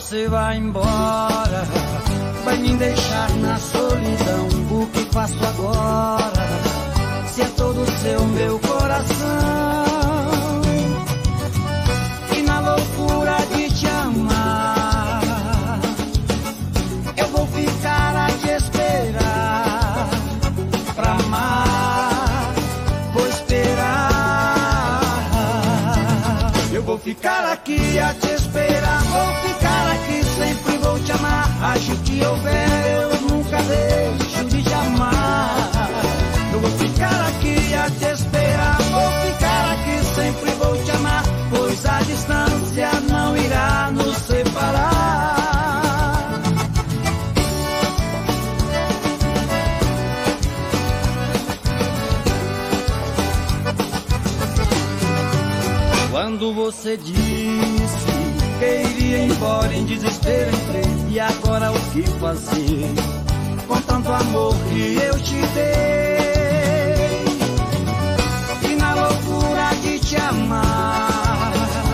você vai embora, vai me deixar na solidão. O que faço agora, se é todo seu meu coração? E na loucura de te amar, eu vou ficar a te esperar. Pra amar, vou esperar. Eu vou ficar aqui a te esperar, vou ficar aqui, sempre vou te amar. Acho que houver, eu nunca deixo de te amar. Eu vou ficar aqui a te esperar, vou ficar aqui, sempre vou te amar, pois a distância não irá nos separar. Quando você disse que iria embora, em desespero entrei. E agora o que fazer com tanto amor que eu te dei? E na loucura de te amar,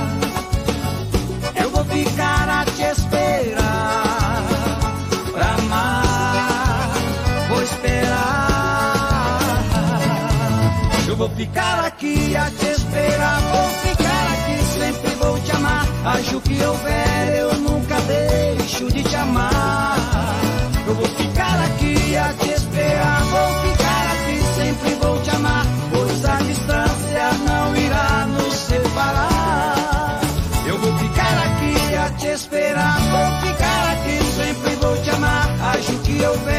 eu vou ficar a te esperar. Pra amar, vou esperar. Eu vou ficar aqui a te esperar, vou ficar aqui, sempre vou te amar. Acho que houver, eu nunca deixo de te amar. Eu vou ficar aqui a te esperar, vou ficar aqui, sempre vou te amar, pois a distância não irá nos separar. Eu vou ficar aqui a te esperar, vou ficar aqui, sempre vou te amar. Acho que houver,